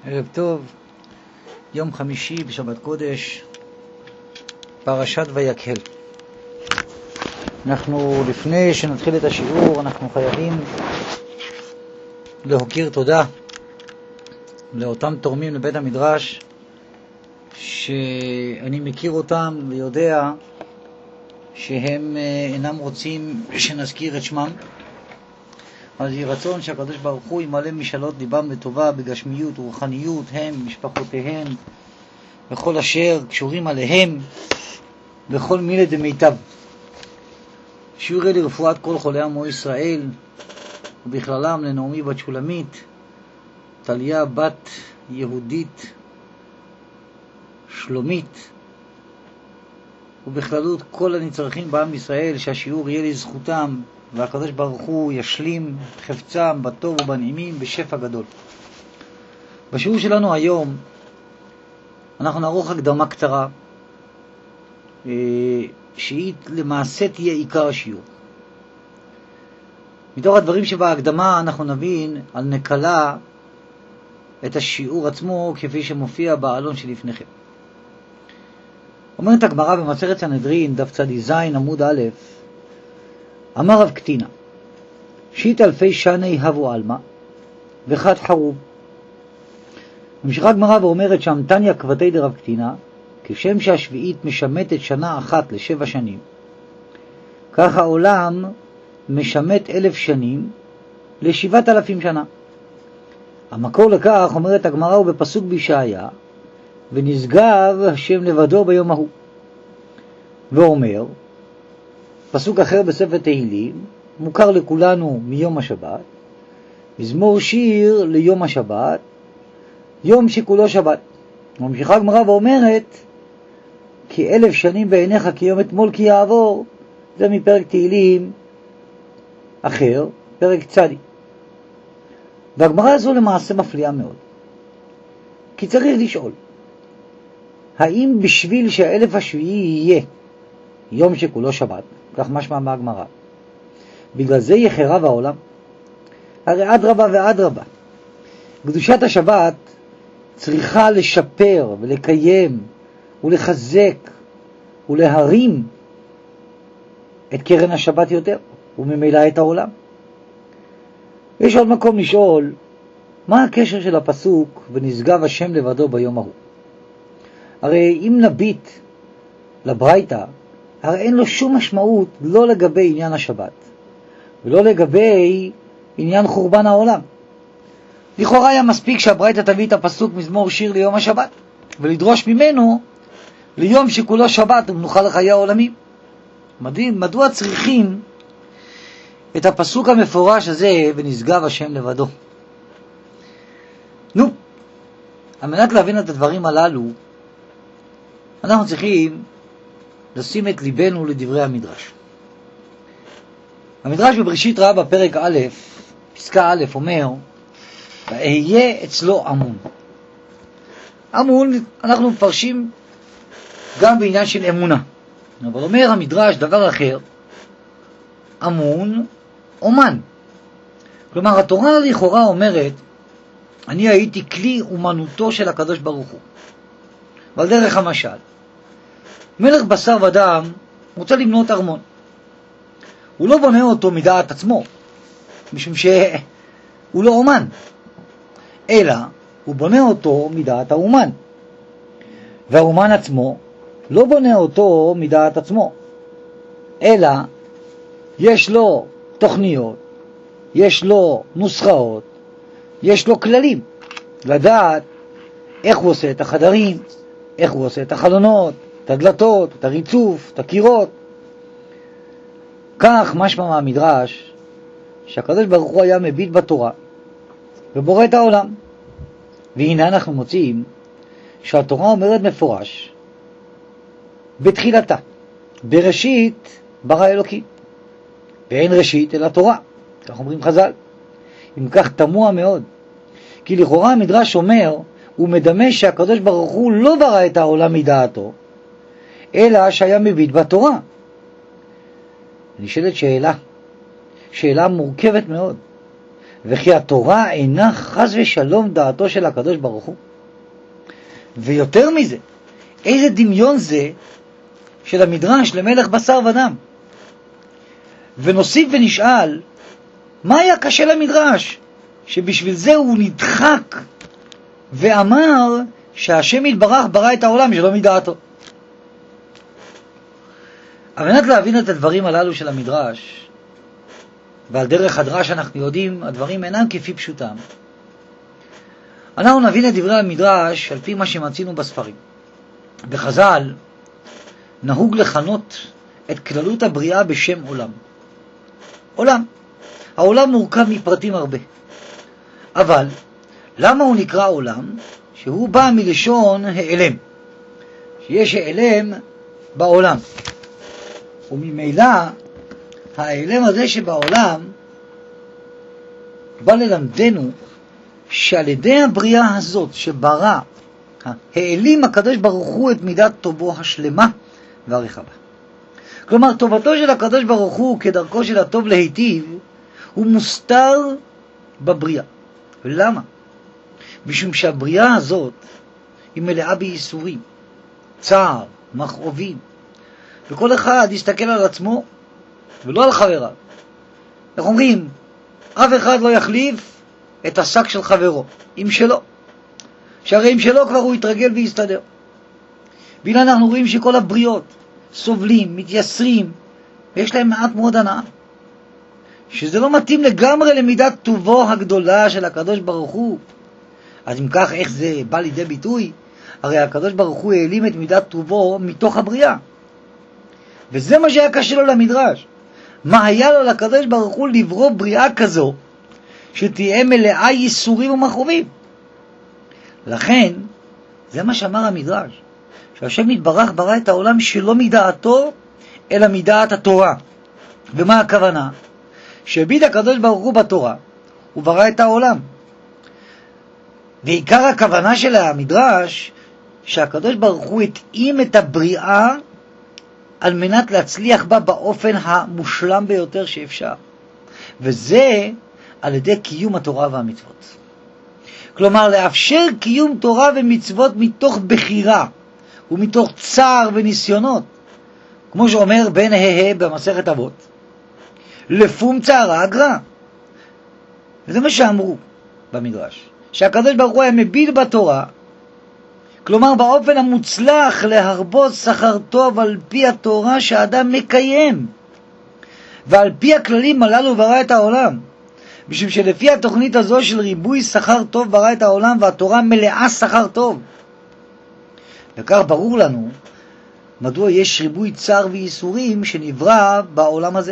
ערב טוב, יום חמישי בשבת קודש, פרשת ויקהל. אנחנו לפני שנתחיל את השיעור, אנחנו חייבים להוקיר תודה לאותם תורמים לבית המדרש, שאני מכיר אותם ויודע שהם אינם רוצים שנזכיר את שמם. אז יהי רצון שהקדוש ברוך הוא ימלא משאלות ליבם בטובה, בגשמיות ורוחניות, הם, משפחותיהם, וכל אשר קשורים עליהם, בכל מילי דמיטב. שיעור לרפואת כל חולי עמו ישראל, ובכללם לנעמי בת שולמית, טליה בת יהודית שלומית, ובכללות כל הנצרכים בעם ישראל, שהשיעור יהיה לזכותם, והקדוש ברוך הוא ישלים חפצם בטוב ובנעימים בשפע גדול. בשיעור שלנו היום אנחנו נערוך הקדמה קצרה, שהיא למעשה תהיה עיקר השיעור. מתוך הדברים שבהקדמה אנחנו נבין על נקלה את השיעור עצמו כפי שמופיע בעלון שלפניכם. אומרת הגמרא במסכת סנהדרין דף צ"ז עמוד א', אמר רב קטינה, שית אלפי שני הבו עלמא וחד חרוב. ממשיכה הגמרא ואומרת שהמתניא כבתי דרב קטינה, כשם שהשביעית משמטת שנה אחת ל7 שנים, כך העולם משמט 1,000 שנים ל7,000 שנה. המקור לכך, אומרת הגמרא, הוא בפסוק בישעיה, ונשגב השם לבדו ביום ההוא. ואומר, פסוק אחר בספר תהילים, מוכר לכולנו מיום השבת, מזמור שיר ליום השבת, יום שכולו שבת. ממשיכה הגמרא ואומרת, כי 1,000 שנים בעיניך כיום אתמול כי יעבור, זה מפרק תהילים אחר, פרק צדי. והגמרא הזו למעשה מפליאה מאוד. כי צריך לשאול, האם בשביל שה1,000 השביעי יהיה יום שכולו שבת, כך משמע מהגמרא, בגלל זה יחרב העולם? הרי אדרבה ואדרבה, קדושת השבת צריכה לשפר ולקיים ולחזק ולהרים את קרן השבת יותר, וממילא את העולם. יש עוד מקום לשאול, מה הקשר של הפסוק ונשגב השם לבדו ביום ההוא? הרי אם נביט לברייתא, הרי אין לו שום משמעות לא לגבי עניין השבת ולא לגבי עניין חורבן העולם. לכאורה היה מספיק שהברייתא תביא את הפסוק מזמור שיר ליום השבת ולדרוש ממנו ליום שכולו שבת ומנוחה לחיי העולמים. מדוע צריכים את הפסוק המפורש הזה ונשגב השם לבדו? על מנת להבין את הדברים הללו אנחנו צריכים לשים את ליבנו לדברי המדרש. המדרש בבראשית רבה פרק א', פסקה א', אומר, ואהיה אצלו אמון. אמון אנחנו מפרשים גם בעניין של אמונה, אבל אומר המדרש דבר אחר, אמון אומן. כלומר התורה לכאורה אומרת, אני הייתי כלי אומנותו של הקדוש ברוך הוא. ועל דרך המשל, מלך בשר ודם רוצה לבנות ארמון. הוא לא בונה אותו מדעת עצמו, משום שהוא לא אומן, אלא הוא בונה אותו מדעת האומן. והאומן עצמו לא בונה אותו מדעת עצמו, אלא יש לו תוכניות, יש לו נוסחאות, יש לו כללים, לדעת איך הוא עושה את החדרים, איך הוא עושה את החלונות, את הדלתות, את הריצוף, את הקירות. כך משמע מהמדרש שהקדוש ברוך הוא היה מביט בתורה ובורא את העולם. והנה אנחנו מוצאים שהתורה אומרת מפורש בתחילתה, בראשית ברא אלוקים, ואין ראשית אלא תורה, כך אומרים חז"ל. אם כך תמוה מאוד, כי לכאורה המדרש אומר, הוא מדמה שהקדוש ברוך הוא לא ברא את העולם מדעתו, אלא שהיה מביט בתורה. נשאלת שאלה מורכבת מאוד, וכי התורה אינה חס ושלום דעתו של הקדוש ברוך הוא. ויותר מזה, איזה דמיון זה של המדרש למלך בשר ודם. ונוסיף ונשאל, מה היה קשה למדרש? שבשביל זה הוא נדחק ואמר שהשם יתברך ברא את העולם שלא מדעתו. על מנת להבין את הדברים הללו של המדרש, ועל דרך הדרש אנחנו יודעים, הדברים אינם כפי פשוטם. אנחנו נבין את דברי המדרש על פי מה שמצינו בספרים. בחז"ל נהוג לכנות את כללות הבריאה בשם עולם. עולם. העולם מורכב מפרטים הרבה. אבל למה הוא נקרא עולם? שהוא בא מלשון העלם. שיש העלם בעולם. וממילא העלם הזה שבעולם בא ללמדנו שעל ידי הבריאה הזאת שברא, העלים הקדוש ברוך הוא את מידת טובו השלמה והרחבה. כלומר, טובתו של הקדוש ברוך הוא כדרכו של הטוב להיטיב, הוא מוסתר בבריאה. ולמה? משום שהבריאה הזאת היא מלאה בייסורים, צער, מכאובים, וכל אחד יסתכל על עצמו ולא על חבריו. איך אומרים? אף אחד לא יחליף את השק של חברו, עם שלו. שהרי עם שלו כבר הוא יתרגל ויסתדר. והנה אנחנו רואים שכל הבריות סובלים, מתייסרים, ויש להם מעט מאוד הנאה. שזה לא מתאים לגמרי למידת טובו הגדולה של הקדוש ברוך הוא. אז אם כך, איך זה בא לידי ביטוי? הרי הקדוש ברוך הוא העלים את מידת טובו מתוך הבריאה. וזה מה שהיה קשה לו למדרש. מה היה לו לקדוש ברוך הוא לברוא בריאה כזו, שתהיה מלאה ייסורים ומכאובים? לכן, זה מה שאמר המדרש, שהשם יתברך ברא את העולם שלא מדעתו, אלא מדעת התורה. ומה הכוונה? שהביט הקדוש ברוך הוא בתורה, הוא ברא את העולם. ועיקר הכוונה של המדרש, שהקדוש ברוך הוא התאים את הבריאה, על מנת להצליח בה באופן המושלם ביותר שאפשר. וזה על ידי קיום התורה והמצוות. כלומר, לאפשר קיום תורה ומצוות מתוך בחירה, ומתוך צער וניסיונות. כמו שאומר בן הה במסכת אבות, לפום צערה אגרה. וזה מה שאמרו במדרש, שהקדוש ברוך הוא היה מביט בתורה, כלומר באופן המוצלח להרבות שכר טוב על פי התורה שהאדם מקיים, ועל פי הכללים הללו ברא את העולם. משום שלפי התוכנית הזו של ריבוי שכר טוב ברא את העולם, והתורה מלאה שכר טוב. וכך ברור לנו מדוע יש ריבוי צער וייסורים שנברא בעולם הזה.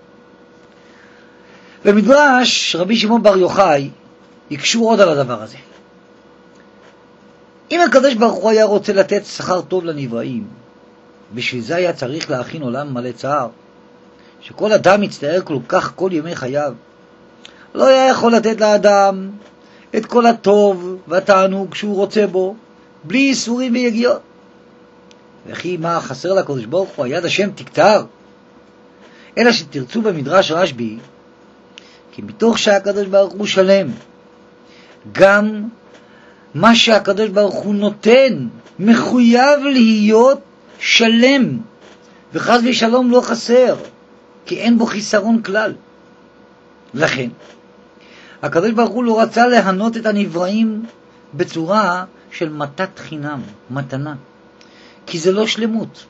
במדרש רבי שמעון בר יוחאי יקשו עוד על הדבר הזה. אם הקדוש ברוך הוא היה רוצה לתת שכר טוב לנבראים, בשביל זה היה צריך להכין עולם מלא צער, שכל אדם יצטער כל כך כל ימי חייו. לא היה יכול לתת לאדם את כל הטוב והתענוג שהוא רוצה בו, בלי ייסורים ויגיעות. וכי מה חסר לקדוש ברוך הוא? היד השם תקטר. אלא שתרצו במדרש רשב"י, כי מתוך שהקדוש ברוך הוא שלם, גם מה שהקדוש ברוך הוא נותן מחויב להיות שלם, וחס ושלום לא חסר, כי אין בו חיסרון כלל. לכן הקדוש ברוך הוא לא רצה להנות את הנבראים בצורה של מתת חינם, מתנה, כי זה לא שלמות.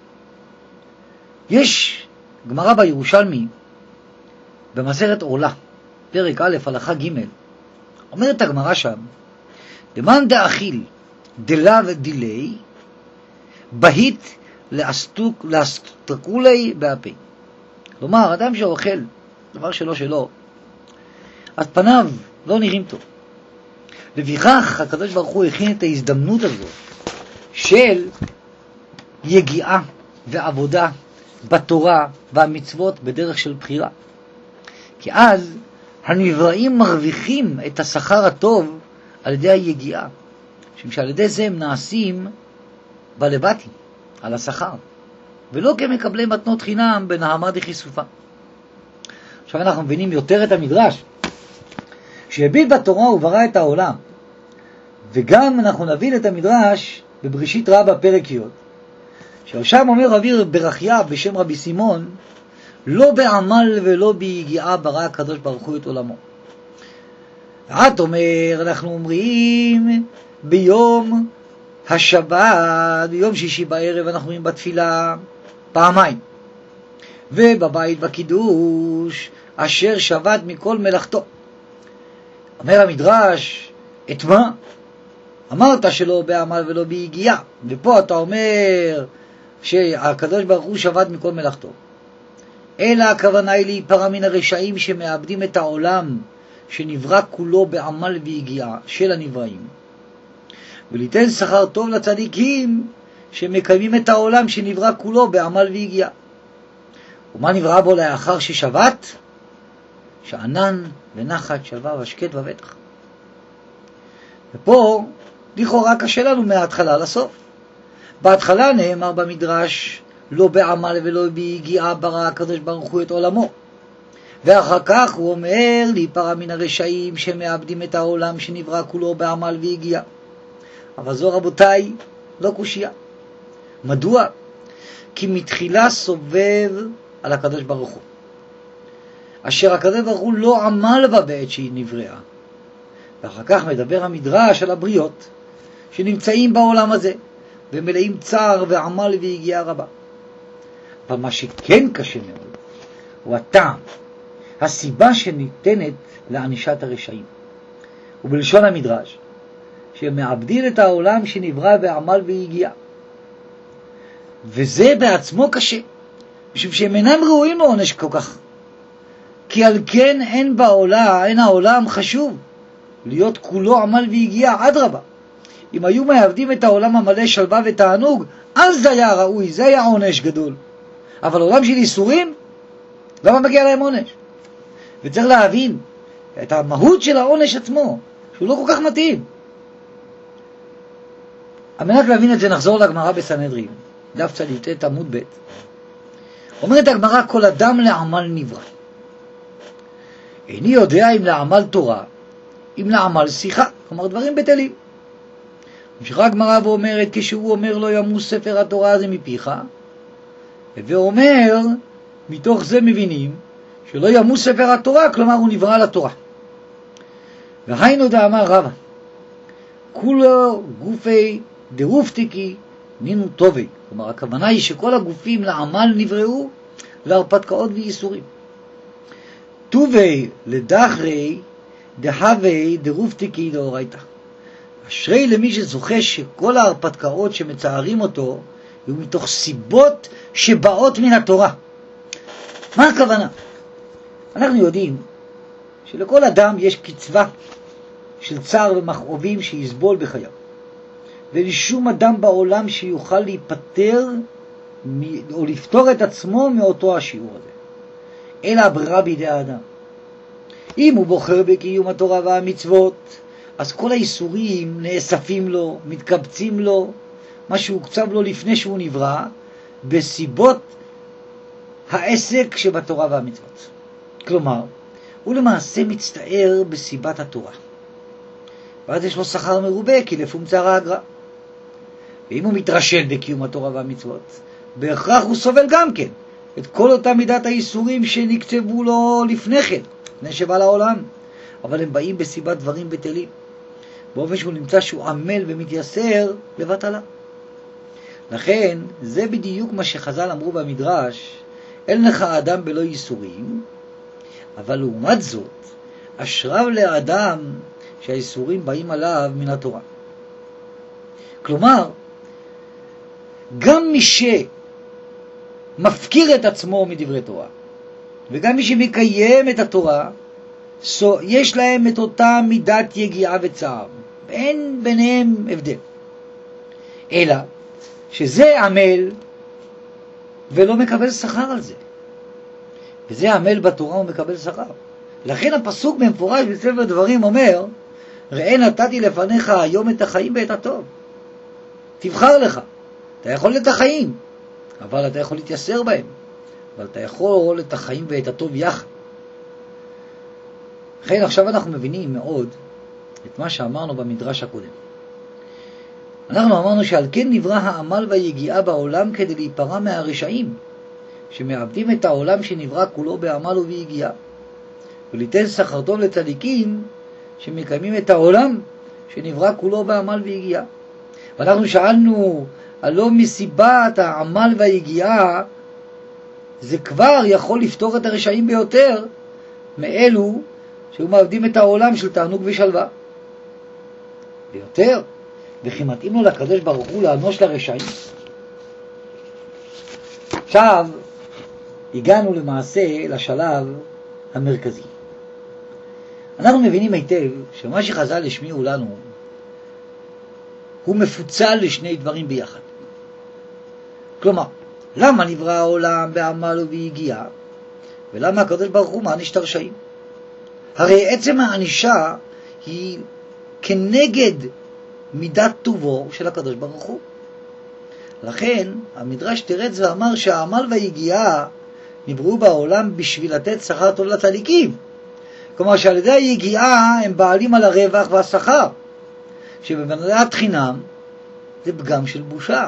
יש גמרא בירושלמי במסכת עורלה, פרק א' הלכה ג', אומרת הגמרא שם, דמאן דאכיל דלה ודילי בהית לאסטרקולי באפה. כלומר, אדם שאוכל דבר שלו, אז פניו לא נראים טוב. לפיכך הקדוש ברוך הוא הכין את ההזדמנות הזו של יגיעה ועבודה בתורה והמצוות בדרך של בחירה. כי אז הנבראים מרוויחים את השכר הטוב על ידי היגיעה, שעל ידי זה הם נעשים בלבטים על השכר, ולא כמקבלי מתנות חינם בנעמה דחיסופה. עכשיו אנחנו מבינים יותר את המדרש, כשהביט בתורה הוא ברא את העולם. וגם אנחנו נבין את המדרש בבראשית רבה פרק י', ששם אומר רבי ברכיה בשם רבי סימון, לא בעמל ולא ביגיעה ברא הקדוש ברוך הוא את עולמו. את אומר, אנחנו אומרים ביום השבת, ביום שישי בערב אנחנו אומרים בתפילה פעמיים, ובבית בקידוש אשר שבת מכל מלאכתו. אומר המדרש, את מה? אמרת שלא בעמל ולא ביגיעה, ופה אתה אומר שהקדוש ברוך הוא שבת מכל מלאכתו. אלא הכוונה היא להיפרע מן הרשעים שמאבדים את העולם שנברא כולו בעמל ויגיעה של הנבראים, וליתן שכר טוב לצדיקים שמקיימים את העולם שנברא כולו בעמל ויגיעה. ומה נברא בו לאחר ששבת? שענן ונחת שלווה ושקט ובטח. ופה לכאורה קשה לנו מההתחלה לסוף. בהתחלה נאמר במדרש לא בעמל ולא ביגיעה ברא הקדוש ברוך הוא את עולמו, ואחר כך הוא אומר להיפרע מן הרשעים שמאבדים את העולם שנברא כולו בעמל ויגיעה. אבל זו רבותיי לא קושיה. מדוע? כי מתחילה סובב על הקדוש ברוך הוא, אשר הקדוש ברוך הוא לא עמל בה בעת שהיא נבראה. ואחר כך מדבר המדרש על הבריות שנמצאים בעולם הזה ומלאים צער ועמל ויגיעה רבה. אבל מה שכן קשה מאוד הוא הטעם, הסיבה שניתנת לענישת הרשעים. ובלשון המדרש שמאבדים את העולם שנברא בעמל ויגיעה, וזה בעצמו קשה, משום שהם אינם ראויים לעונש כל כך. כי על כן אין העולם חשוב להיות כולו עמל ויגיעה, אדרבה. אם היו מאבדים את העולם המלא שלווה ותענוג, אז זה היה ראוי, זה היה עונש גדול. אבל עולם של איסורים, למה מגיע להם עונש? וצריך להבין את המהות של העונש עצמו, שהוא לא כל כך מתאים. על מנת להבין את זה נחזור לגמרא בסנהדרין, דף צ"ט עמוד ב'. אומרת הגמרא, כל אדם לעמל נברא. איני יודע אם לעמל תורה, אם לעמל שיחה, כלומר דברים בטלים. ממשיכה הגמרא ואומרת, כשהוא אומר לא ימוס ספר התורה הזה מפיך, ואומר, מתוך זה מבינים שלא ימוס ספר התורה, כלומר הוא נברא לתורה. והיינו דאמר רבא, כולו גופי דרופתיקי נינו טובי. כלומר הכוונה היא שכל הגופים לעמל נבראו להרפתקאות וייסורים. טובי לדחרי דהווי דרופתיקי דאורייתא. אשרי למי שזוכה שכל ההרפתקאות שמצערים אותו יהיו מתוך סיבות שבאות מן התורה. מה הכוונה? אנחנו יודעים שלכל אדם יש קצבה של צער ומכאובים שיסבול בחייו, ולשום אדם בעולם שיוכל להיפטר או לפתור את עצמו מאותו השיעור הזה, אלא הברירה בידי האדם. אם הוא בוחר בקיום התורה והמצוות, אז כל האיסורים נאספים לו, מתקבצים לו, מה שהוקצב לו לפני שהוא נברא, בסיבות העסק שבתורה והמצוות. כלומר, הוא למעשה מצטער בסיבת התורה, ואז יש לו שכר מרובה, כי לפום צער האגרה. ואם הוא מתרשל בקיום התורה והמצוות, בהכרח הוא סובל גם כן את כל אותה מידת האיסורים שנקצבו לו לפני כן, לפני שבא לעולם, אבל הם באים בסיבת דברים בטלים, באופן שהוא נמצא שהוא עמל ומתייסר לבטלה. לכן זה בדיוק מה שחז"ל אמרו במדרש, אין לך אדם בלא ייסורים, אבל לעומת זאת אשריו לאדם שהאיסורים באים עליו מן התורה. כלומר, גם מי שמפקיר את עצמו מדברי תורה, וגם מי שמקיים את התורה, יש להם את אותה מידת יגיעה וצער, אין ביניהם הבדל. אלא שזה עמל ולא מקבל שכר על זה, וזה עמל בתורה ומקבל שכר. לכן הפסוק במפורש בספר דברים אומר, ראה נתתי לפניך היום את החיים ואת הטוב. תבחר לך. אתה יכול את החיים, אבל אתה יכול להתייסר בהם, אבל אתה יכול את החיים ואת הטוב יחד. לכן עכשיו אנחנו מבינים מאוד את מה שאמרנו במדרש הקודם. אנחנו אמרנו שעל כן נברא העמל והיגיעה בעולם כדי להיפרע מהרשעים, שמאבדים את העולם שנברא כולו בעמל וביגיעה, וליתן שכר טוב לצדיקים שמקיימים את העולם שנברא כולו בעמל ויגיעה. ואנחנו שאלנו, הלא מסיבת העמל והיגיעה זה כבר יכול לפתור את הרשעים ביותר מאלו שהיו מאבדים את העולם של תענוג ושלווה. ביותר, וכי מתאים לו לקדוש ברוך הוא לאנוש לרשעים. עכשיו הגענו למעשה לשלב המרכזי. אנחנו מבינים היטב שמה שחז"ל השמיעו לנו הוא מפוצל לשני דברים ביחד. כלומר, למה נברא העולם בעמל וביגיעה, ולמה הקדוש ברוך הוא מעניש את הרשעים? הרי עצם הענישה היא כנגד מידת טובו של הקדוש ברוך הוא. לכן המדרש תרץ ואמר שהעמל והיגיעה נבראו בעולם בשביל לתת שכר טוב לצדיקים. כלומר שעל ידי היגיעה הם בעלים על הרווח והשכר, שבבנדת חינם זה פגם של בושה,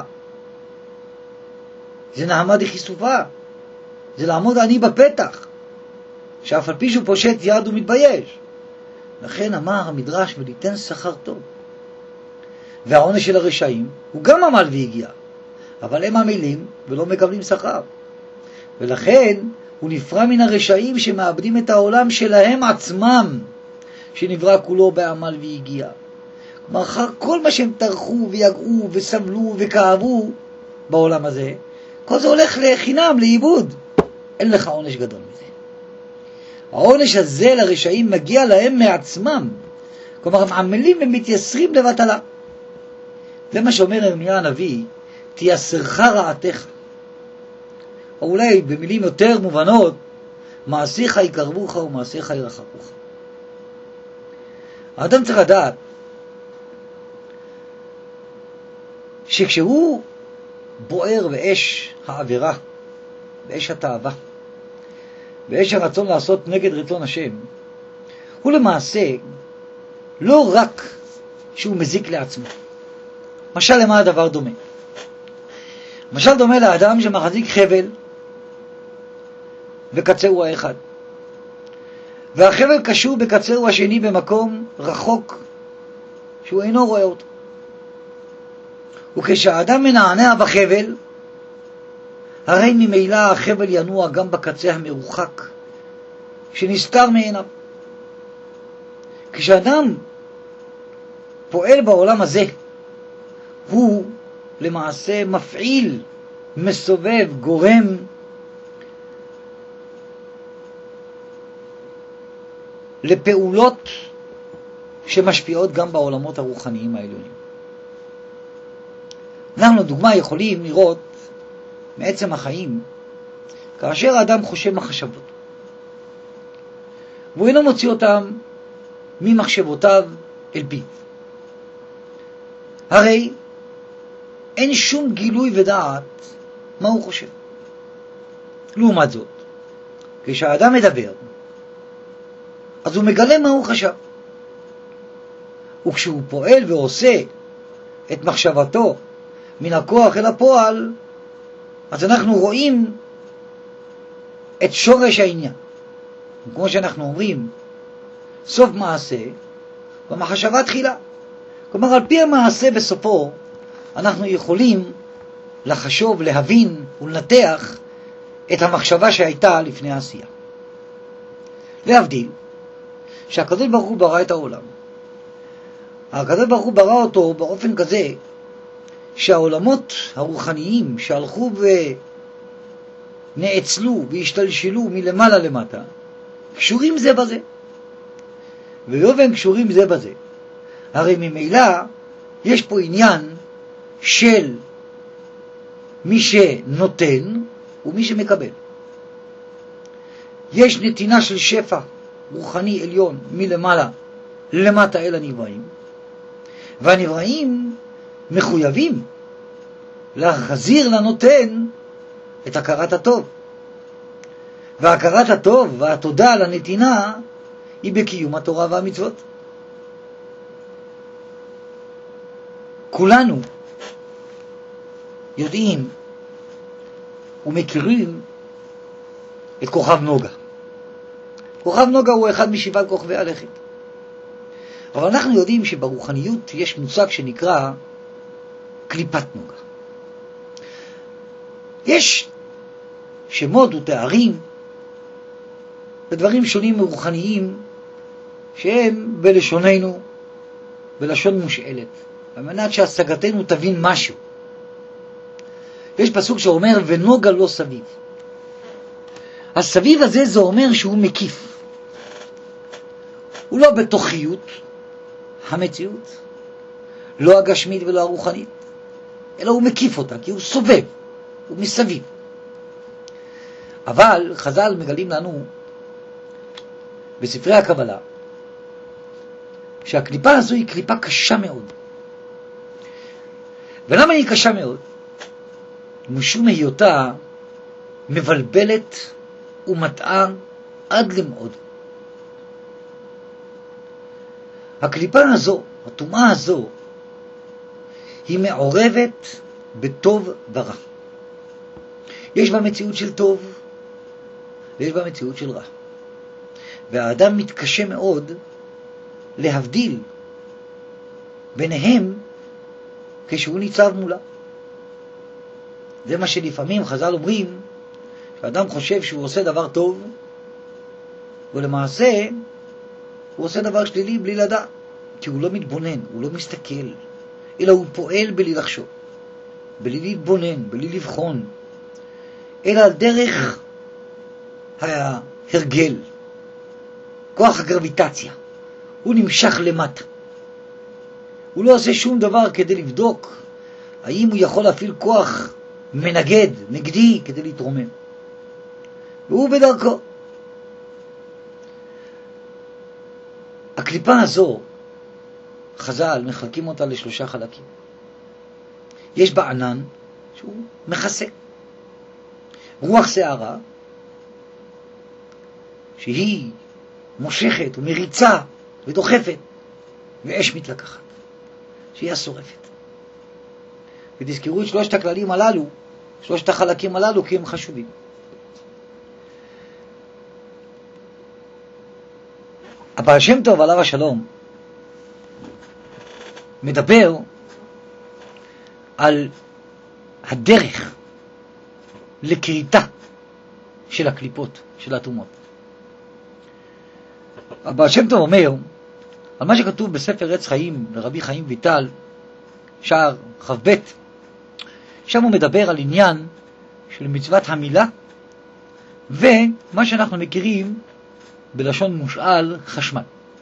זה נעמה דחיסופה, זה לעמוד עני בפתח, שאף על פי שהוא פושט יד ומתבייש. לכן אמר המדרש וליתן שכר טוב. והעונש של הרשעים הוא גם עמל והגיעה, אבל הם עמלים ולא מקבלים שכר, ולכן הוא נפרע מן הרשעים שמאבדים את העולם שלהם עצמם שנברא כולו בעמל והגיעה. כלומר, אחר כל מה שהם טרחו ויגעו וסבלו וכאבו בעולם הזה, כל זה הולך לחינם, לאיבוד. אין לך עונש גדול מזה. העונש הזה לרשעים מגיע להם מעצמם. כלומר, הם עמלים ומתייסרים לבטלה. זה מה שאומר ירמיה הנביא, תייסרך רעתך. או אולי במילים יותר מובנות, מעשיך יקרבוך ומעשיך ירחקוך. האדם צריך לדעת שכשהוא בוער באש העבירה, באש התאווה, באש הרצון לעשות נגד רצון השם, הוא למעשה לא רק שהוא מזיק לעצמו. משל למה הדבר דומה? משל דומה לאדם שמחזיק חבל וקצהו האחד, והחבל קשור בקצהו השני במקום רחוק שהוא אינו רואה אותו. וכשהאדם מנענע בחבל, הרי ממילא החבל ינוע גם בקצה המרוחק שנסתר מעיניו. כשאדם פועל בעולם הזה, הוא למעשה מפעיל, מסובב, גורם לפעולות שמשפיעות גם בעולמות הרוחניים העליונים. אנחנו לדוגמה יכולים לראות מעצם החיים, כאשר האדם חושב מחשבות, והוא אינו מוציא אותם ממחשבותיו אל פיו, הרי אין שום גילוי ודעת מה הוא חושב. לעומת זאת, כשהאדם מדבר, אז הוא מגלה מה הוא חשב. וכשהוא פועל ועושה את מחשבתו מן הכוח אל הפועל, אז אנחנו רואים את שורש העניין. כמו שאנחנו אומרים, סוף מעשה במחשבה תחילה. כלומר, על פי המעשה בסופו, אנחנו יכולים לחשוב, להבין ולנתח את המחשבה שהייתה לפני העשייה. להבדיל, שהקדוש ברוך הוא ברא את העולם. הקדוש ברוך הוא ברא אותו באופן כזה, שהעולמות הרוחניים שהלכו ונאצלו והשתלשלו מלמעלה למטה, קשורים זה בזה. ולא והם קשורים זה בזה, הרי ממילא יש פה עניין של מי שנותן ומי שמקבל. יש נתינה של שפע רוחני עליון מלמעלה למטה אל הנבראים, והנבראים מחויבים להחזיר לנותן את הכרת הטוב. והכרת הטוב והתודה על הנתינה היא בקיום התורה והמצוות. כולנו יודעים ומכירים את כוכב נוגה. כוכב נוגה הוא אחד משבעת כוכבי הלכת. אבל אנחנו יודעים שברוחניות יש מושג שנקרא קליפת נוגה. יש שמות ותארים ודברים שונים מרוחניים שהם בלשוננו, בלשון מושאלת, על מנת שהשגתנו תבין משהו. יש פסוק שאומר ונוגה לא סביב. הסביב הזה זה אומר שהוא מקיף. הוא לא בתוכיות המציאות, לא הגשמית ולא הרוחנית, אלא הוא מקיף אותה, כי הוא סובב, הוא מסביב. אבל חז"ל מגלים לנו בספרי הקבלה שהקליפה הזו היא קליפה קשה מאוד. ולמה היא קשה מאוד? משום היותה מבלבלת ומטעה עד למאוד. הקליפה הזו, הטומאה הזו, היא מעורבת בטוב ורע. יש בה מציאות של טוב ויש בה מציאות של רע. והאדם מתקשה מאוד להבדיל ביניהם כשהוא ניצב מולה. זה מה שלפעמים חז"ל אומרים, שאדם חושב שהוא עושה דבר טוב, ולמעשה הוא עושה דבר שלילי בלי לדעת, כי הוא לא מתבונן, הוא לא מסתכל, אלא הוא פועל בלי לחשוב, בלי להתבונן, בלי לבחון, אלא על דרך ההרגל, כוח הגרביטציה. הוא נמשך למטה. הוא לא עושה שום דבר כדי לבדוק האם הוא יכול להפעיל כוח מנגד, נגדי, כדי להתרומם. והוא בדרכו. הקליפה הזו, חז"ל מחלקים אותה לשלושה חלקים. יש בה ענן שהוא מכסה. רוח שערה, שהיא מושכת ומריצה ודוחפת, ואש מתלקחת, שהיא השורפת. ותזכרו את שלושת הכללים הללו, שלושת החלקים הללו, כי הם חשובים. הבעל שם טוב עליו השלום מדבר על הדרך לקריטה של הקליפות, של הטומאות. הבעל שם טוב אומר על מה שכתוב בספר עץ חיים לרבי חיים ויטל, שער ח"ב. שם הוא מדבר על עניין של מצוות המילה, ומה שאנחנו מכירים בלשון מושאל חשמל.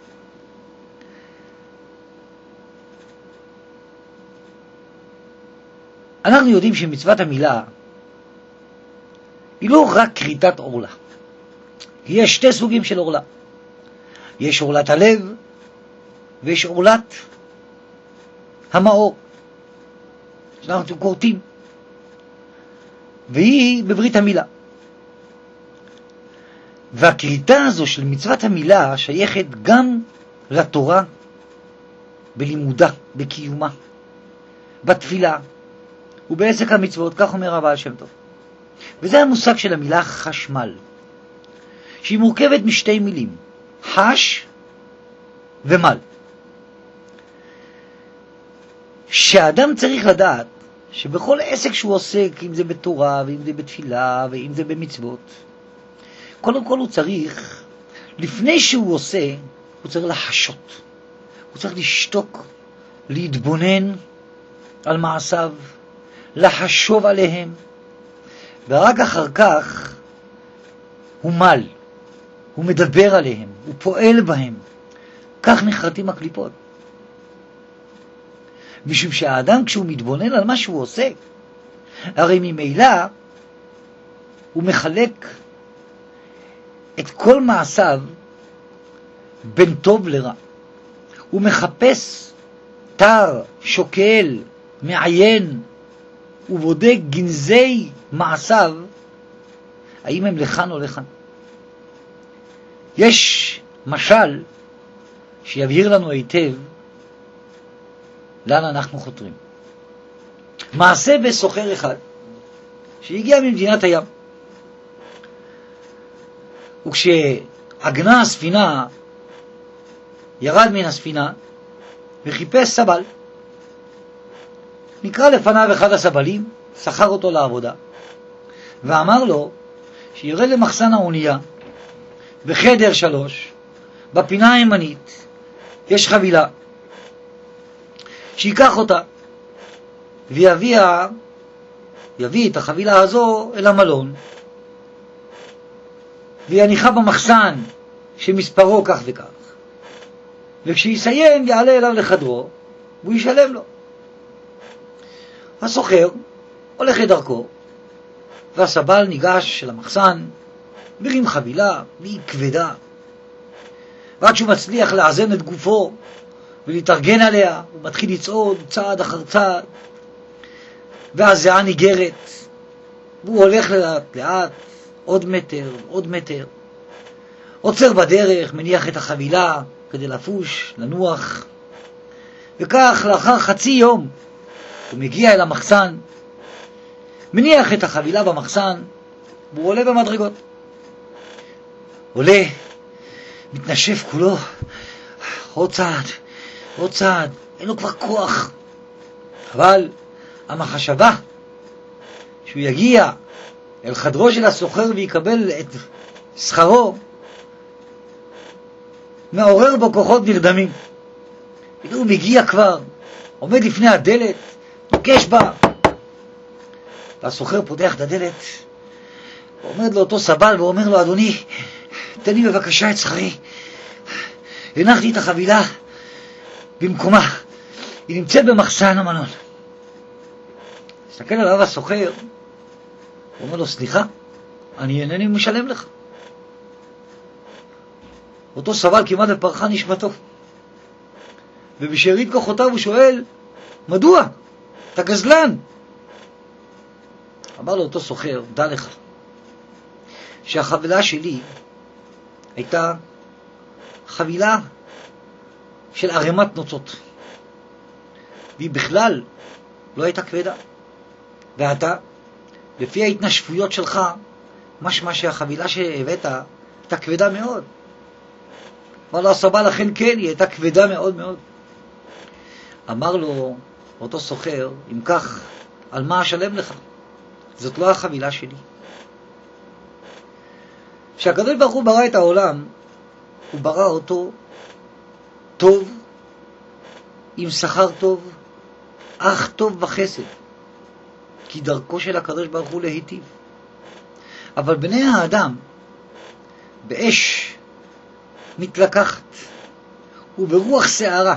אנחנו יודעים שמצוות המילה היא לא רק כריתת עורלה. יש שתי סוגים של עורלה. יש עורלת הלב ויש עורלת המאור, שאנחנו קוראים, והיא בברית המילה. והכריתה הזו של מצוות המילה שייכת גם לתורה בלימודה, בקיומה, בתפילה ובעסק המצוות, כך אומר הבעל שם טוב. וזה המושג של המילה חשמל, שהיא מורכבת משתי מילים, חש ומל. שהאדם צריך לדעת שבכל עסק שהוא עוסק, אם זה בתורה ואם זה בתפילה ואם זה במצוות, קודם כל הוא צריך, לפני שהוא עושה, הוא צריך לחשות. הוא צריך לשתוק, להתבונן על מעשיו, לחשוב עליהם, ורק אחר כך הוא מל, הוא מדבר עליהם, הוא פועל בהם. כך נחרטים הקליפות. משום שהאדם כשהוא מתבונן על מה שהוא עושה, הרי ממילא הוא מחלק את כל מעשיו בין טוב לרע. הוא מחפש תר, שוקל, מעיין, ובודק גנזי מעשיו, האם הם לכאן או לכאן. יש משל שיבהיר לנו היטב לאן אנחנו חותרים. מעשה בסוחר אחד שהגיע ממדינת הים, וכשעגנה הספינה ירד מן הספינה וחיפש סבל. נקרא לפניו אחד הסבלים, שכר אותו לעבודה ואמר לו שירד למחסן האונייה בחדר 3 בפינה הימנית יש חבילה, שיקח אותה ויביא את החבילה הזו אל המלון ויניחה במחסן שמספרו כך וכך, וכשיסיים יעלה אליו לחדרו והוא ישלם לו. הסוחר הולך לדרכו והסבל ניגש למחסן, מרים חבילה והיא כבדה, ועד שהוא מצליח לאזן את גופו ולהתארגן עליה הוא מתחיל לצעוד צעד אחר צעד, והזיעה ניגרת והוא הולך לאט עוד מטר, עוצר בדרך, מניח את החבילה כדי לפוש, לנוח, וכך לאחר חצי יום הוא מגיע אל המחסן, מניח את החבילה במחסן והוא עולה במדרגות. עולה, מתנשף כולו, עוד צעד, אין לו כבר כוח. אבל המחשבה שהוא יגיע אל חדרו של הסוחר ויקבל את שכרו מעורר בו כוחות נרדמים. הוא מגיע כבר, עומד לפני הדלת, נוקש בה, והסוחר פותח את הדלת ועומד לאותו סבל ואומר לו, אדוני, תן לי בבקשה את שכרי, הנחתי את החבילה במקומה, היא נמצאת במחסן המלון. מסתכל עליו הסוחר, הוא אומר לו, סליחה, אני אינני משלם לך. אותו סבל כמעט בפרחה נשמתו, ובשארית כוחותיו הוא שואל, מדוע? אתה גזלן. אמר לו אותו סוחר, דע לך שהחבילה שלי הייתה חבילה של ערימת נוצות, והיא בכלל לא הייתה כבדה, ואתה לפי ההתנשפויות שלך משמע שהחבילה שהבאת הייתה כבדה מאוד. אמר לו הסבל, לכן כן, היא הייתה כבדה מאוד מאוד. אמר לו אותו סוחר, אם כך, על מה אשלם לך? זאת לא החבילה שלי. כשהקדוש ברוך הוא ברא את העולם, הוא ברא אותו טוב, עם שכר טוב, אך טוב בחסד, כי דרכו של הקדוש ברוך הוא להיטיב. אבל בני האדם באש מתלקחת, וברוח שערה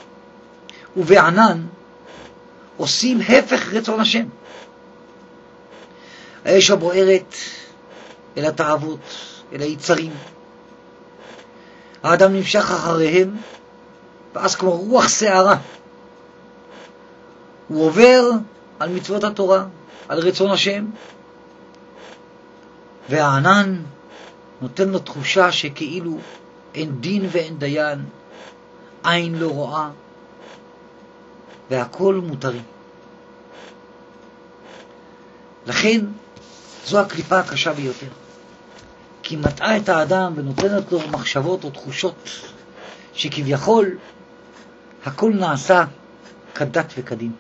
ובענן עושים הפך רצון השם. האש הבוערת אל התאוות, אל היצרים, האדם נמשך אחריהם, ואז כמו רוח שערה הוא עובר על מצוות התורה, על רצון השם, והענן נותן לו תחושה שכאילו אין דין ואין דיין, עין לא רואה, והכל מותרים. לכן זו הקליפה הקשה ביותר, כי מטעה את האדם ונותנת לו מחשבות או תחושות שכביכול הכל נעשה כדת וכדין.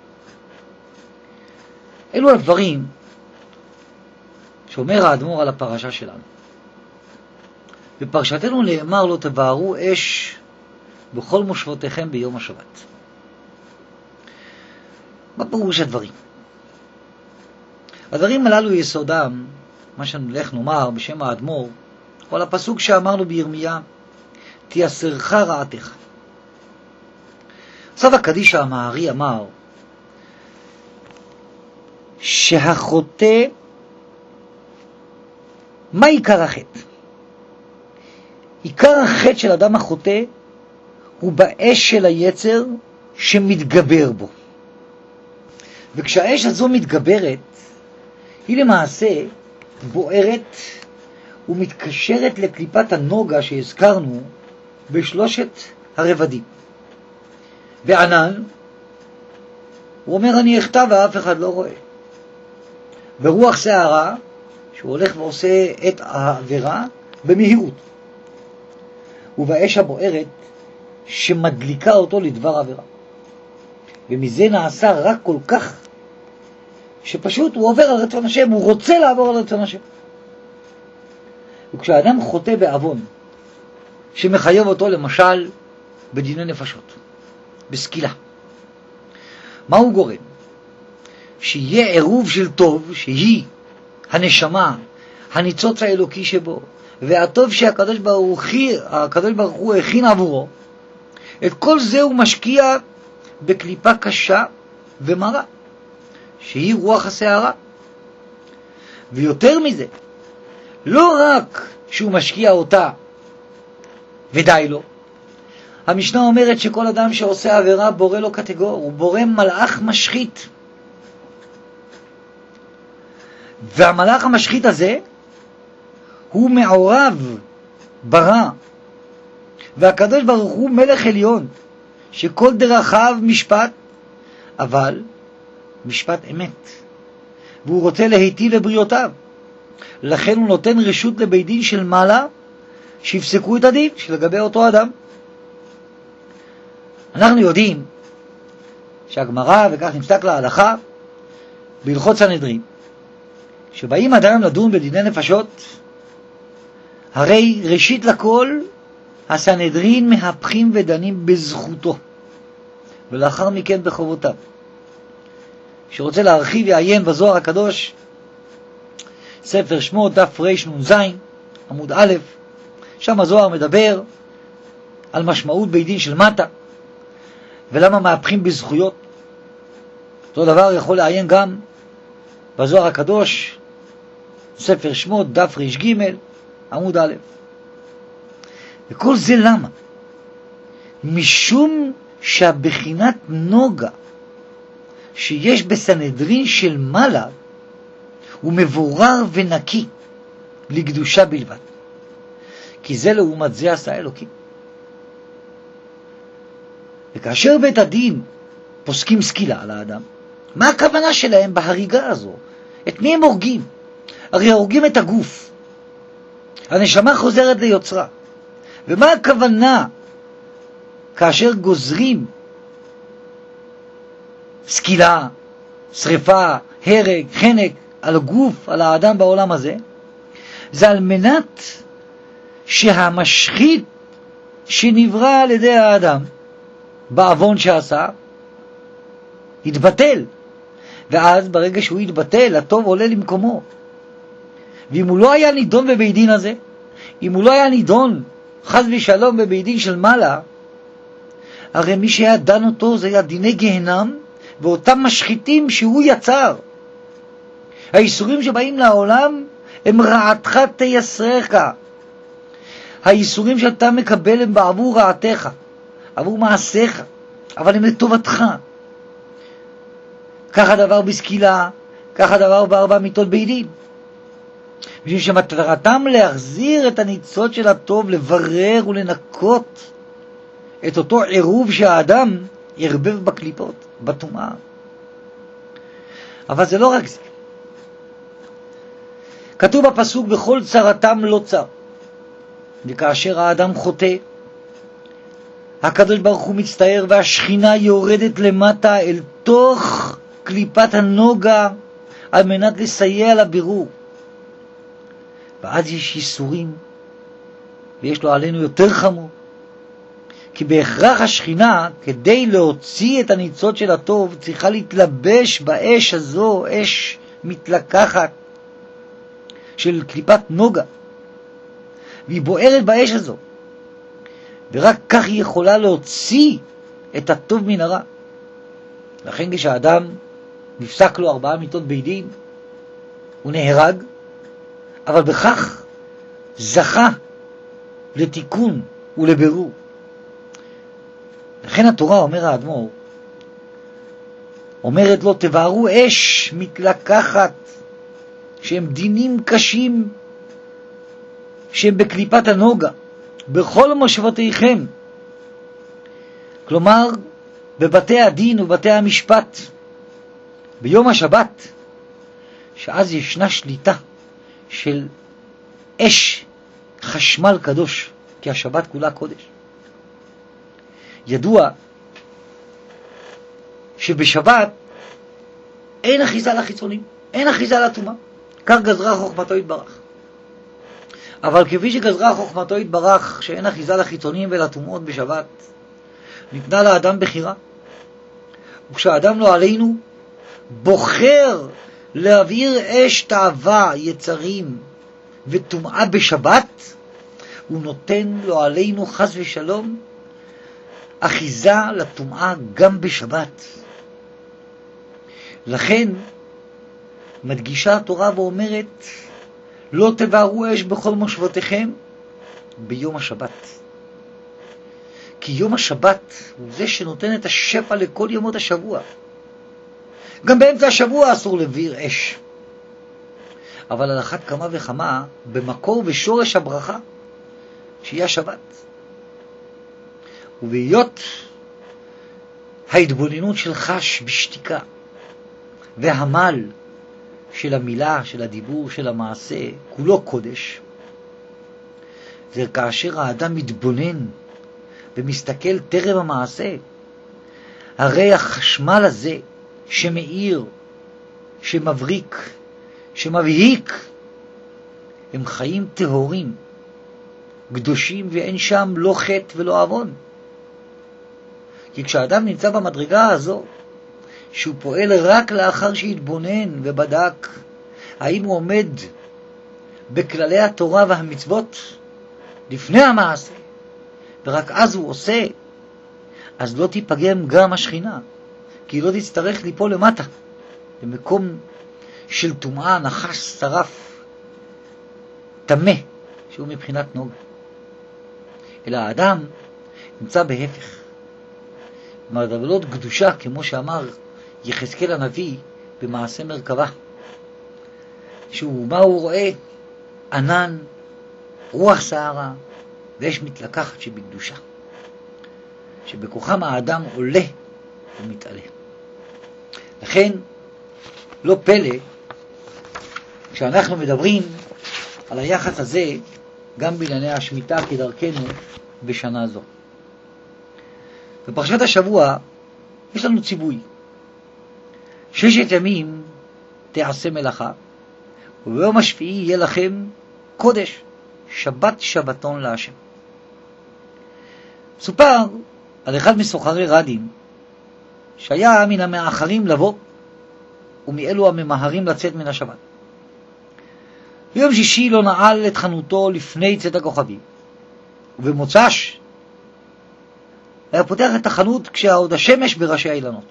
אלו הדברים שאומר האדמו"ר על הפרשה שלנו. בפרשתנו נאמר לו, תבערו אש בכל מושבותיכם ביום השבת. מה פירוש הדברים? הדברים הללו יסודם, מה שנלך נאמר בשם האדמו"ר, כל הפסוק שאמרנו בירמיה, תיאסרך רעתך. סבא קדישא המהרי אמר שהחוטא, מה עיקר החטא? עיקר החטא של אדם החוטא הוא באש של היצר שמתגבר בו. וכשהאש הזו מתגברת, היא למעשה בוערת ומתקשרת לקליפת הנוגה שהזכרנו בשלושת הרבדים. בענן, הוא אומר אני אכתב ואף אחד לא רואה. ברוח שערה, שהוא הולך ועושה את העבירה במהירות. ובאש הבוערת שמדליקה אותו לדבר עבירה. ומזה נעשה רק כל כך, שפשוט הוא עובר על רצון השם, הוא רוצה לעבור על רצון השם. וכשאדם חוטא בעוון, שמחייב אותו למשל בדיני נפשות, בסקילה, מה הוא גורם? שיהיה עירוב של טוב, שהיא הנשמה, הניצוץ האלוקי שבו, והטוב שהקדוש ברוך הוא הכין עבורו, את כל זה הוא משקיע בקליפה קשה ומרה, שהיא רוח השערה. ויותר מזה, לא רק שהוא משקיע אותה ודי לו, המשנה אומרת שכל אדם שעושה עבירה בורא לו קטגור, הוא בורא מלאך משחית. והמלאך המשחית הזה הוא מעורב ברע, והקדוש ברוך הוא מלך עליון שכל דרכיו משפט, אבל משפט אמת, והוא רוצה להיטיב לבריאותיו. לכן הוא נותן רשות לבית דין של מעלה שיפסקו את הדין שלגבי אותו אדם. אנחנו יודעים שהגמרא, וכך נפסק להלכה בהלכות סנהדרין, שבאים אדם לדון בדיני נפשות, הרי ראשית לכל הסנהדרין מהפכים ודנים בזכותו, ולאחר מכן בחובותיו. שרוצה להרחיב יעיין בזוהר הקדוש, ספר שמות דף רנ"ז עמוד א', שם הזוהר מדבר על משמעות בית דין של מטה, ולמה מהפכים בזכויות. אותו דבר יכול לעיין גם בזוהר הקדוש, ספר שמות דף ר"ג עמוד א'. וכל זה למה? משום שהבחינת נוגה שיש בסנהדרין של מעלה הוא מבורר ונקי לקדושה בלבד, כי זה לעומת זה עשה אלוקים. וכאשר בית הדין פוסקים סקילה על האדם, מה הכוונה שלהם בהריגה הזו? את מי הם הורגים? הרי הורגים את הגוף, הנשמה חוזרת ליוצרה. ומה הכוונה כאשר גוזרים סקילה, שריפה, הרג, חנק על הגוף, על האדם בעולם הזה? זה על מנת שהמשחית שנברא על ידי האדם בעוון שעשה יתבטל, ואז ברגע שהוא יתבטל הטוב עולה למקומו. ואם הוא לא היה נידון בבית דין הזה, אם הוא לא היה נידון חס ושלום בבית דין של מעלה, הרי מי שהיה דן אותו זה היה דיני גהנם, ואותם משחיתים שהוא יצר. האיסורים שבאים לעולם הם רעתך תייסרך. האיסורים שאתה מקבל הם בעבור רעתך, עבור מעשיך, אבל הם לטובתך. כך הדבר בסקילה, כך הדבר בארבע מיתות בית דין. בשביל שמטרתם להחזיר את הניצוץ של הטוב, לברר ולנקות את אותו עירוב שהאדם ירבב בקליפות, בטומאה. אבל זה לא רק זה. כתוב בפסוק בכל צרתם לא צר. וכאשר האדם חוטא, הקדוש ברוך הוא מצטער והשכינה יורדת למטה אל תוך קליפת הנוגה על מנת לסייע לבירור. ואז יש ייסורים, ויש לו עלינו יותר חמור, כי בהכרח השכינה, כדי להוציא את הניצוץ של הטוב, צריכה להתלבש באש הזו, אש מתלקחת של קליפת נוגה, והיא בוערת באש הזו, ורק כך היא יכולה להוציא את הטוב מן הרע. לכן כשהאדם נפסק לו 4 מיתות בית דין, הוא נהרג, אבל בכך זכה לתיקון ולבירור. לכן התורה, אומר האדמו"ר, אומרת לו תבערו אש מתלקחת, שהם דינים קשים, שהם בקליפת הנוגה, בכל מושבותיכם. כלומר, בבתי הדין ובתי המשפט, ביום השבת, שאז ישנה שליטה של אש, חשמל קדוש, כי השבת כולה קודש. ידוע שבשבת אין אחיזה לחיצונים, אין אחיזה לטומאה. כך גזרה חוכמתו יתברך. אבל כפי שגזרה חוכמתו יתברך שאין אחיזה לחיצונים ולטומאות בשבת, ניתנה לאדם בחירה. וכשהאדם לא עלינו בוחר להבעיר אש תאווה, יצרים וטומאה בשבת, הוא נותן לו עלינו חס ושלום אחיזה לטומאה גם בשבת. לכן מדגישה התורה ואומרת, לא תבערו אש בכל מושבותיכם ביום השבת. כי יום השבת הוא זה שנותן את השפע לכל ימות השבוע. גם באמצע השבוע אסור להבעיר אש. אבל על אחת כמה וכמה במקור ושורש הברכה שהיא השבת. ובהיות ההתבוננות שלך בשתיקה והמל של המילה, של הדיבור, של המעשה, כולו קודש, זה כאשר האדם מתבונן ומסתכל טרם המעשה, הרי החשמל הזה שמאיר, שמבריק, שמבהיק, הם חיים טהורים, קדושים, ואין שם לא חטא ולא עוון. כי כשאדם נמצא במדרגה הזו, שהוא פועל רק לאחר שהתבונן ובדק האם הוא עומד בכללי התורה והמצוות לפני המעשה, ורק אז הוא עושה, אז לא תיפגם גם השכינה, כי היא לא תצטרך ליפול למטה, במקום של טומאה, נחש, שרף, טמא, שהוא מבחינת נוגה. אלא האדם נמצא בהפך. מדרגות קדושה, כמו שאמר יחזקאל הנביא במעשה מרכבה, מה הוא רואה? ענן, רוח סערה, ויש מתלקחת שבקדושה, שבכוחם האדם עולה ומתעלה. לכן לא פלא כשאנחנו מדברים על היחס הזה גם בענייני השמיטה כדרכנו בשנה זו. בפרשת השבוע יש לנו ציווי, 6 ימים תעשה מלאכה, וביום השביעי יהיה לכם קודש, שבת שבתון להשם. סופר על אחד מסוחרי רדים שהיה מן המאחרים לבוא ומאלו הממהרים לצאת מן השבת. ביום שישי לא נעל את חנותו לפני צאת הכוכבים, ובמוצ"ש היה פותח את החנות כשעוד השמש בראשי האילנות.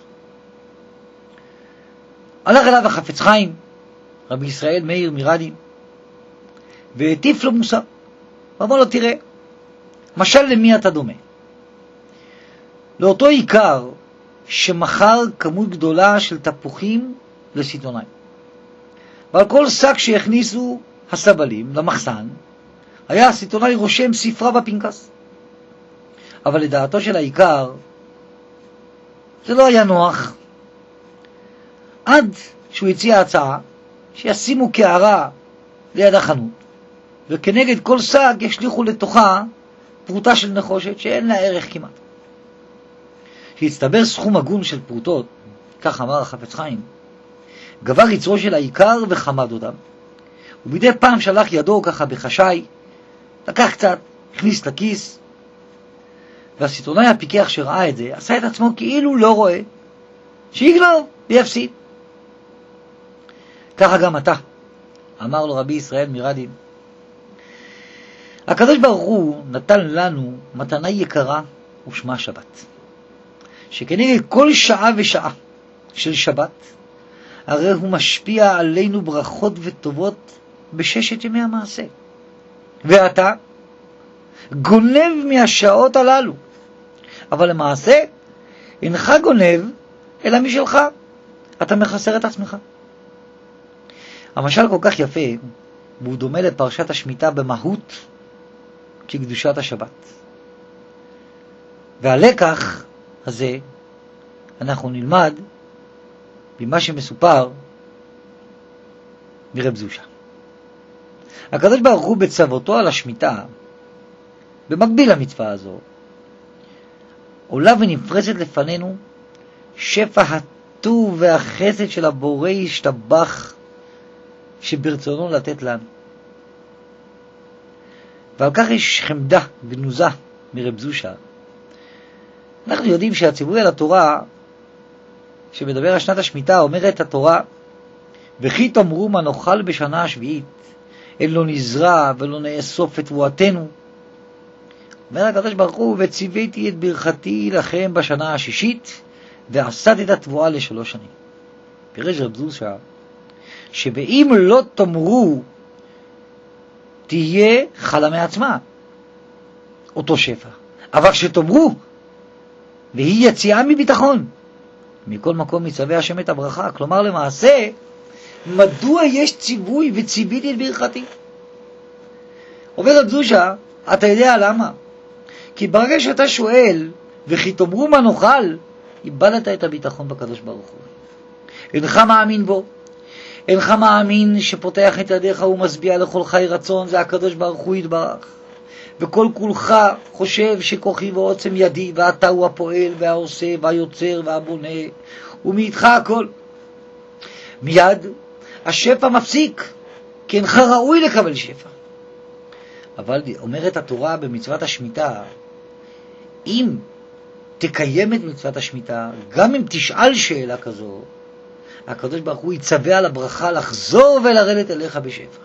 הלך אליו החפץ חיים, רבי ישראל מאיר מרדים, והטיף לו מוסר. ואמר לו, תראה, משל למי אתה דומה? לאותו עיקר שמכר כמות גדולה של תפוחים לסיטונאים. ועל כל שק שהכניסו הסבלים למחסן, היה הסיטונאי רושם ספרה בפנקס. אבל לדעתו של העיקר, זה לא היה נוח. עד שהוא הציע הצעה שישימו קערה ליד החנות, וכנגד כל שק ישליחו לתוכה פרוטה של נחושת שאין לה ערך כמעט. שהצטבר סכום הגון של פרוטות, כך אמר החפץ חיים, גבר יצרו של העיקר וחמד אותם, ומדי פעם שלח ידו ככה בחשאי, לקח קצת, הכניס לכיס, והסיטונאי הפיקח שראה את זה עשה את עצמו כאילו לא רואה, שיגנוב ויפסיד. ככה גם אתה, אמר לו רבי ישראל מרדים. הקדוש ברוך הוא נתן לנו מתנה יקרה ושמה שבת, שכנגד כל שעה ושעה של שבת, הרי הוא משפיע עלינו ברכות וטובות ב6 ימי המעשה. ואתה גונב מהשעות הללו, אבל למעשה אינך גונב אלא משלך, אתה מחסר את עצמך. המשל כל כך יפה, והוא דומה לפרשת השמיטה במהות, כקדושת השבת. והלקח הזה אנחנו נלמד במה שמסופר מרב זושה. הקדוש ברוך הוא בצוותו על השמיטה, במקביל למצווה הזו, עולה ונפרסת לפנינו שפע הטוב והחסד של הבורא ישתבח שברצונו לתת לנו. ועל כך יש חמדה גנוזה מרב זושה. אנחנו יודעים שהציווי על התורה שמדבר על שנת השמיטה, אומרת התורה, וכי תאמרו מה נאכל בשנה השביעית, אין לא נזרע ולא נאסוף את תבואתנו. אומר הקדוש ברוך הוא, וציוויתי את ברכתי לכם בשנה השישית, ועשת את התבואה ל3 שנים. פירש רב זושה, שבאם לא תאמרו, תהיה חלה מעצמה, אותו שפע. אבל כשתאמרו, והיא יציאה מביטחון, מכל מקום מצווה השם את הברכה. כלומר למעשה, מדוע יש ציווי וציוויתי את ברכתי? אומר רב זושה, אתה יודע למה? כי ברגע שאתה שואל, וכי תאמרו מה נאכל, איבדת את הביטחון בקדוש ברוך הוא. אינך מאמין בו. אינך מאמין שפותח את ידיך ומשביע לכל חי רצון, זה הקדוש ברוך הוא יתברך. וכל כולך חושב שכוחי ועוצם ידי, ואתה הוא הפועל והעושה והיוצר והבונה, ומאיתך הכל. מיד השפע מפסיק, כי אינך ראוי לקבל שפע. אבל אומרת התורה במצוות השמיטה, אם תקיים את מצוות השמיטה, גם אם תשאל שאלה כזו, הקדוש ברוך הוא יצווה על הברכה לחזור ולרדת אליך בשפע.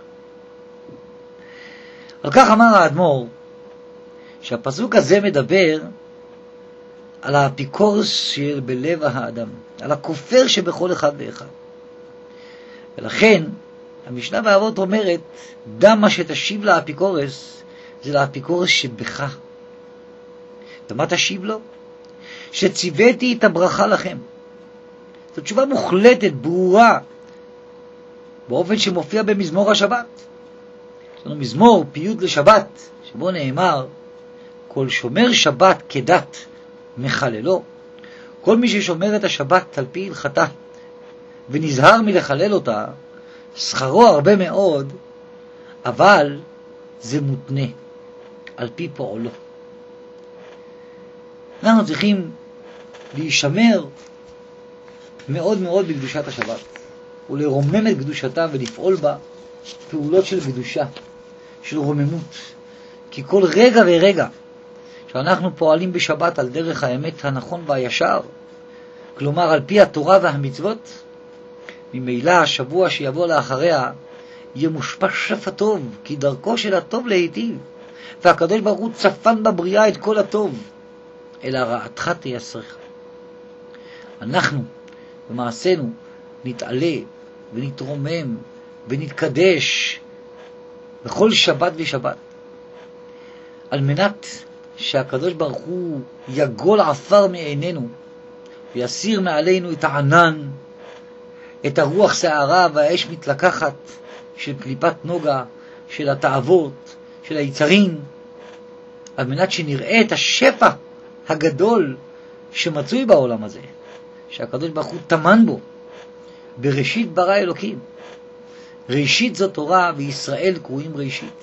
על כך אמר האדמו"ר, שהפסוק הזה מדבר על האפיקורס של בלב האדם, על הכופר שבכל אחד ואחד. ולכן המשנה באבות אומרת, דם מה שתשיב לאפיקורס, זה לאפיקורס שבך. ומה תשיב לו? שציוויתי את הברכה לכם. זו תשובה מוחלטת, ברורה, באופן שמופיע במזמור השבת. יש לנו מזמור פיוט לשבת, שבו נאמר, כל שומר שבת כדת מחללו. כל מי ששומר את השבת על פי הלכתה ונזהר מלחלל אותה, שכרו הרבה מאוד, אבל זה מותנה על פי פועלו. אנחנו צריכים להישמר מאוד מאוד בקדושת השבת, ולרומם את קדושתה ולפעול בה פעולות של קדושה, של רוממות. כי כל רגע ורגע שאנחנו פועלים בשבת על דרך האמת הנכון והישר, כלומר על פי התורה והמצוות, ממילא השבוע שיבוא לאחריה יהיה מושפע שפע טוב, כי דרכו של הטוב להיטיב, והקדוש ברוך הוא צפן בבריאה את כל הטוב, אלא רעתך תייסרך. אנחנו במעשינו נתעלה ונתרומם ונתקדש בכל שבת ושבת, על מנת שהקדוש ברוך הוא יגול עפר מעינינו ויסיר מעלינו את הענן, את הרוח שערה והאש מתלקחת של קליפת נוגה, של התאוות, של היצרים, על מנת שנראה את השפע הגדול שמצוי בעולם הזה, שהקדוש ברוך הוא תמן בו. בראשית ברא אלוקים. ראשית זו תורה, וישראל קרואים ראשית.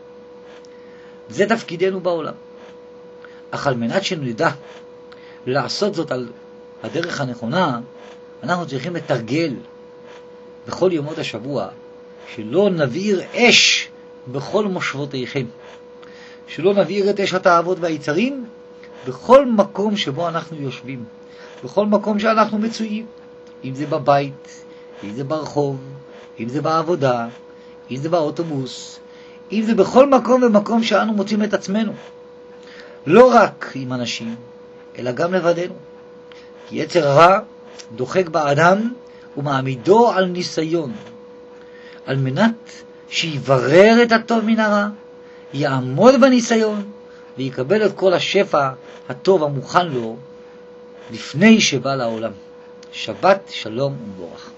זה תפקידנו בעולם. אך על מנת שנדע לעשות זאת על הדרך הנכונה, אנחנו צריכים לתרגל בכל יומות השבוע, שלא נבעיר אש בכל מושבותיכם, שלא נבעיר את אש התאוות והיצרים בכל מקום שבו אנחנו יושבים, בכל מקום שאנחנו מצויים, אם זה בבית, אם זה ברחוב, אם זה בעבודה, אם זה באוטובוס, אם זה בכל מקום ומקום שאנו מוצאים את עצמנו, לא רק עם אנשים, אלא גם לבדנו. כי יצר הרע דוחק באדם ומעמידו על ניסיון, על מנת שיברר את הטוב מן הרע, יעמוד בניסיון ויקבל את כל השפע הטוב המוכן לו לפני שבא לעולם. שבת שלום ומבורך.